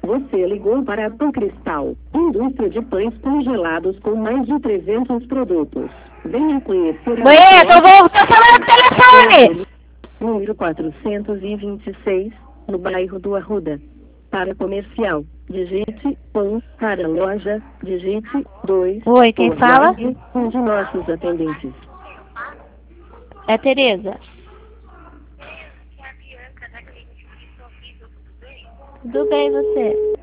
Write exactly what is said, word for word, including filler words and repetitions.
Você ligou para a Pão Cristal, indústria de pães congelados com mais de trezentos produtos. Venha conhecer a... Bonito, eu vou tô falando no telefone! Número quatrocentos e vinte e seis, no bairro do Arruda. Para comercial, digite um, para loja, digite dois. Oi, quem por fala? nove, um de nossos atendentes. É Tereza. Tudo bem, você?